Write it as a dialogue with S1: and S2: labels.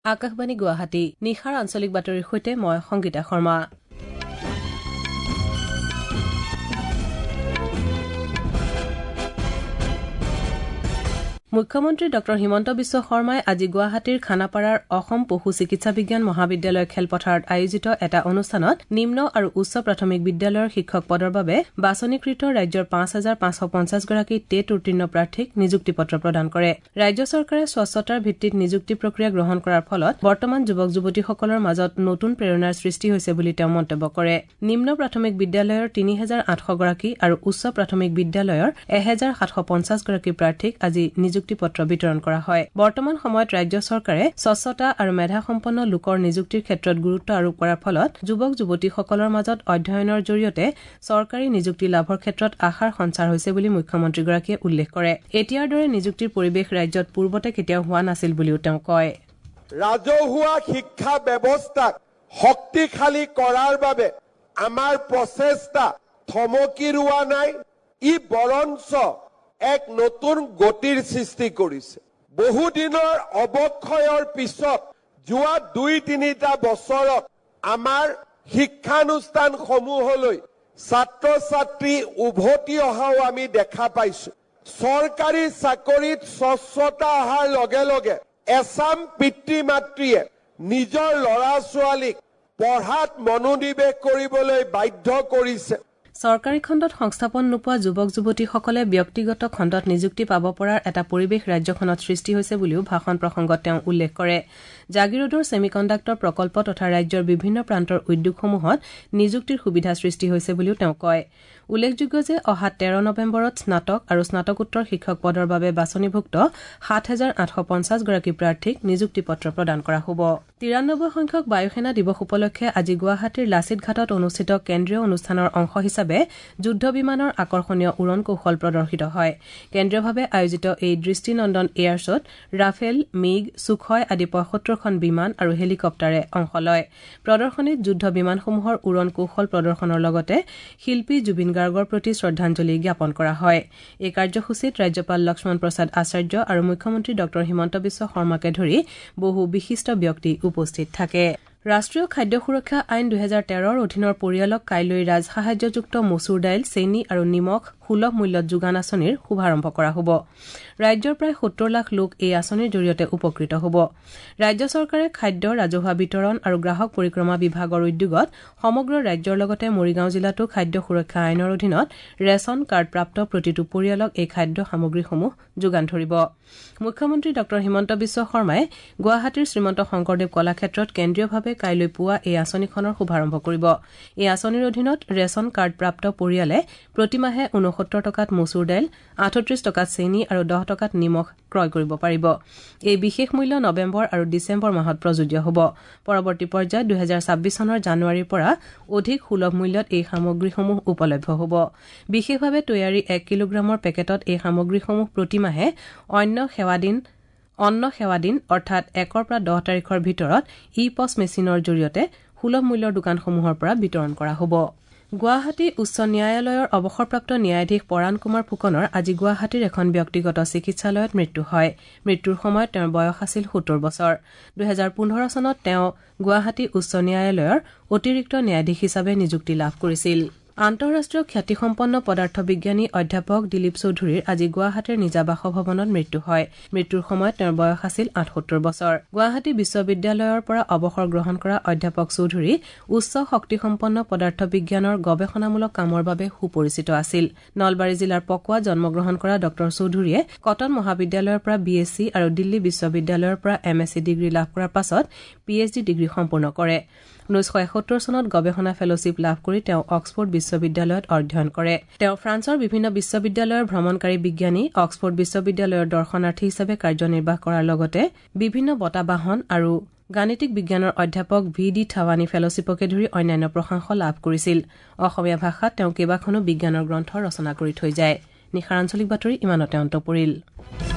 S1: আকাশবাণী গুৱাহাটী নিশাৰ আঞ্চলিক বাতৰিৰ সৈতে মই সংগীতা শৰ্মা। মুখ্যমন্ত্ৰী ডক্টৰ হিমন্ত বিশ্ব শৰ্মাই আজি গুৱাহাটীৰ খানাপাৰাৰ অসম পশু চিকিৎসা বিজ্ঞান মহাবিদ্যালয় খেলপথাৰত আয়োজিত এটা অনুষ্ঠানত নিম্ন আৰু উচ্চ প্ৰাথমিক বিদ্যালয়ৰ শিক্ষক পদৰ বাবে বাছনিকৃত ৰাজ্যৰ ৫,৫৫০ গৰাকী টেট উত্তীৰ্ণ প্ৰাৰ্থীক নিযুক্তি পত্ৰ প্ৰদান কৰে। ৰাজ্য চৰকাৰে স্বচ্ছতাৰ ভিত্তিত নিযুক্তি প্ৰক্ৰিয়া গ্ৰহণ কৰাৰ ফলত বৰ্তমান যুৱক যুৱতীসকলৰ মাজত নতুন প্ৰেৰণাৰ সৃষ্টি হৈছে বুলি তেওঁ মন্তব্য কৰে। নিম্ন প্ৰাথমিক বিদ্যালয়ৰ ৩,৮০০ গৰাকী আৰু উচ্চ প্ৰাথমিক বিদ্যালয়ৰ ১,৭৫০ গৰাকী প্ৰাৰ্থীক আজি পত্ৰ বিতৰণ কৰা হয়। বৰ্তমান সময়ত ৰাজ্য চৰকাৰে স্বচ্ছতা আৰু মেধাসম্পন্ন লোকৰ নিযুক্তিৰ ক্ষেত্ৰত গুৰুত্ব আৰোপ কৰাৰ ফলত যুৱক যুৱতীসকলৰ মাজত অধ্যয়নৰ জৰিয়তে চৰকাৰী নিযুক্তি লাভৰ ক্ষেত্ৰত আশাৰ সঞ্চাৰ হৈছে বুলি মুখ্যমন্ত্ৰীগৰাকীয়ে উল্লেখ কৰে। এতিয়াৰ দৰে নিযুক্তিৰ পৰিৱেশ ৰাজ্যত পূৰ্বতে কেতিয়াও হোৱা নাছিল বুলিও তেওঁ কয়।
S2: ৰাজহুৱা শিক্ষা ব্যৱস্থাক শক্তিশালী কৰাৰ বাবে আমাৰ প্ৰচেষ্টা থমকি ৰোৱা নাই, ই বৰঞ্চ এক নতুন গতিৰ সৃষ্টি কৰিছে। বহুদিনৰ অৱক্ষয়ৰ পিছত যোৱা ২-৩টা বছৰত আমাৰ শিক্ষানুষ্ঠানসমূহলৈ ছাত্ৰ ছাত্ৰী উভতি অহাও আমি দেখা পাইছো। চৰকাৰী চাকৰিত স্বচ্ছতা অহাৰ লগে লগে এছাম পিতৃ মাতৃয়ে নিজৰ ল'ৰা ছোৱালীক পঢ়াত মনোনিৱেশ কৰিবলৈ বাধ্য কৰিছে।
S1: চৰকাৰী খণ্ডত সংস্থাপন নোপোৱা যুৱক যুৱতীসকলে ব্যক্তিগত খণ্ডত নিযুক্তি পাব পৰাৰ এটা পৰিৱেশ ৰাজ্যখনত সৃষ্টি হৈছে বুলিও ভাষণ প্ৰসংগত তেওঁ উল্লেখ কৰে। জাগিৰোডৰ ছেমিকণ্ডাক্টৰ প্ৰকল্প তথা ৰাজ্যৰ বিভিন্ন প্ৰান্তৰ উদ্যোগসমূহত নিযুক্তিৰ সুবিধা সৃষ্টি হৈছে বুলিও তেওঁ কয়। উল্লেখযোগ্য যে অহা ১৩ নৱেম্বৰত স্নাতক আৰু স্নাতকোত্তৰ শিক্ষক পদৰ বাবে বাছনিভুক্ত ৭,৮৫০ গৰাকী প্ৰাৰ্থীক নিযুক্তি পত্ৰ প্ৰদান কৰা হ'ব। ৯৩ সংখ্যক বায়ুসেনা দিৱস উপলক্ষে আজি গুৱাহাটীৰ লাচিত ঘাটত অনুষ্ঠিত কেন্দ্ৰীয় অনুষ্ঠানৰ অংশ হিচাপে যুদ্ধ বিমানৰ আকৰ্ষণীয় উৰণ কৌশল প্ৰদৰ্শিত হয়। কেন্দ্ৰীয়ভাৱে আয়োজিত এই দৃষ্টিনন্দন এয়াৰ শ্বত ৰাফেল, মিগ, সুখয় আদি ৭৫খন বিমান আৰু হেলিকপ্টাৰে অংশ লয়। প্ৰদৰ্শনীত যুদ্ধ বিমানসমূহৰ উৰণ কৌশল প্ৰদৰ্শনৰ লগতে শিল্পী জুবিন গাৰ্গৰ প্ৰতি শ্ৰদ্ধাঞ্জলি জ্ঞাপন কৰা হয়। এই কাৰ্যসূচীত ৰাজ্যপাল লক্ষ্মণ প্ৰসাদ আচাৰ্য আৰু মুখ্যমন্ত্ৰী ডক্টৰ হিমন্ত বিশ্ব শৰ্মাকে ধৰি বহু বিশিষ্ট ব্যক্তি উপস্থিত থাকে। ৰাষ্ট্ৰীয় খাদ্য সুৰক্ষা আইন ২০১৩ৰ অধীনৰ পৰিয়ালক কাইলৈ ৰাজসাহায্যযুক্ত মচুৰ দাইল, চেনি আৰু নিমখ সুলভ মূল্যত যোগান আঁচনিৰ শুভাৰম্ভ কৰা হ'ব। ৰাজ্যৰ প্ৰায় ৭০ লাখ লোক এই আঁচনিৰ জৰিয়তে উপকৃত হ'ব। ৰাজ্য চৰকাৰে খাদ্য, ৰাজহুৱা বিতৰণ আৰু গ্ৰাহক পৰিক্ৰমা বিভাগৰ উদ্যোগত সমগ্ৰ ৰাজ্যৰ লগতে মৰিগাঁও জিলাতো খাদ্য সুৰক্ষা আইনৰ অধীনত ৰেচন কাৰ্ডপ্ৰাপ্ত প্ৰতিটো পৰিয়ালক এই খাদ্য সামগ্ৰীসমূহ যোগান ধৰিব। মুখ্যমন্ত্ৰী ডক্টৰ হিমন্ত বিশ্ব শৰ্মাই গুৱাহাটীৰ শ্ৰীমন্ত শংকৰদেৱ কলাক্ষেত্ৰত কেন্দ্ৰীয়ভাৱে কাইলৈ পুৱা এই আঁচনিখনৰ শুভাৰম্ভ কৰিব। এই আঁচনিৰ অধীনত ৰেচন কাৰ্ডপ্ৰাপ্ত পৰিয়ালে প্ৰতিমাহে ৬৯ টকাত মচুৰ দাইল, ৩৮ টকাত চেনি আৰু ১০ টকাত নিমখ ক্ৰয় কৰিব পাৰিব। এই বিশেষ মূল্য নৱেম্বৰ আৰু ডিচেম্বৰ মাহত প্ৰযোজ্য হ'ব। পৰৱৰ্তী পৰ্যায়ত ২০২৬ চনৰ জানুৱাৰীৰ পৰা অধিক সুলভ মূল্যত এই সামগ্ৰীসমূহ উপলব্ধ হ'ব। বিশেষভাৱে তৈয়াৰী ১ কিলোগ্ৰামৰ পেকেটত এই সামগ্ৰীসমূহ প্ৰতিমাহে অন্ন সেৱা দিন অৰ্থাৎ ১ৰ পৰা ১০ তাৰিখৰ ভিতৰত ই-পছ মেচিনৰ জৰিয়তে সুলভ মূল্যৰ দোকানসমূহৰ পৰা বিতৰণ কৰা হ'ব। গুৱাহাটী উচ্চ ন্যায়ালয়ৰ অৱসৰপ্ৰাপ্ত ন্যায়াধীশ পৰাণ কুমাৰ ফুকনৰ আজি গুৱাহাটীৰ এখন ব্যক্তিগত চিকিৎসালয়ত মৃত্যু হয়। মৃত্যুৰ সময়ত তেওঁৰ বয়স আছিল ৭০ বছৰ। ২০১৫ চনত তেওঁ গুৱাহাটী উচ্চ ন্যায়ালয়ৰ অতিৰিক্ত ন্যায়াধীশ হিচাপে নিযুক্তি লাভ কৰিছিল। আন্তঃৰাষ্ট্ৰীয় খ্যাতিসম্পন্ন পদাৰ্থ বিজ্ঞানী অধ্যাপক দিলীপ চৌধুৰীৰ আজি গুৱাহাটীৰ নিজা বাসভৱনত মৃত্যু হয়। মৃত্যুৰ সময়ত তেওঁৰ বয়স আছিল ৭৮ বছৰ। গুৱাহাটী বিশ্ববিদ্যালয়ৰ পৰা অৱসৰ গ্ৰহণ কৰা অধ্যাপক চৌধুৰী উচ্চ শক্তিসম্পন্ন পদাৰ্থ বিজ্ঞানৰ গৱেষণামূলক কামৰ বাবে সুপৰিচিত আছিল। নলবাৰী জিলাৰ পকোৱাত জন্মগ্ৰহণ কৰা ড চৌধুৰীয়ে কটন মহাবিদ্যালয়ৰ পৰা BSc আৰু দিল্লী বিশ্ববিদ্যালয়ৰ পৰা MSc ডিগ্ৰী লাভ কৰাৰ পাছত PhD ডিগ্ৰী সম্পূৰ্ণ কৰে। ১৯৭১ চনত গৱেষণা ফেলোশ্বিপ লাভ কৰি তেওঁ অক্সফৰ্ড বিশ্ববিদ্যালয়ত অধ্যয়ন কৰে। তেওঁ ফ্ৰান্সৰ বিভিন্ন বিশ্ববিদ্যালয়ৰ ভ্ৰমণকাৰী বিজ্ঞানী, অক্সফৰ্ড বিশ্ববিদ্যালয়ৰ দৰ্শনাৰ্থী হিচাপে কাৰ্যনিৰ্বাহ কৰাৰ লগতে বিভিন্ন বঁটা বাহন আৰু গাণিতিক বিজ্ঞানৰ অধ্যাপক VD থাৱানী ফেলোশ্বিপকে ধৰি অন্যান্য প্ৰশংসা লাভ কৰিছিল। অসমীয়া ভাষাত তেওঁ কেইবাখনো বিজ্ঞানৰ গ্ৰন্থ ৰচনা কৰি থৈ যায়। নিশাৰ আঞ্চলিক বাতৰি ইমানতে অন্ত পৰিল।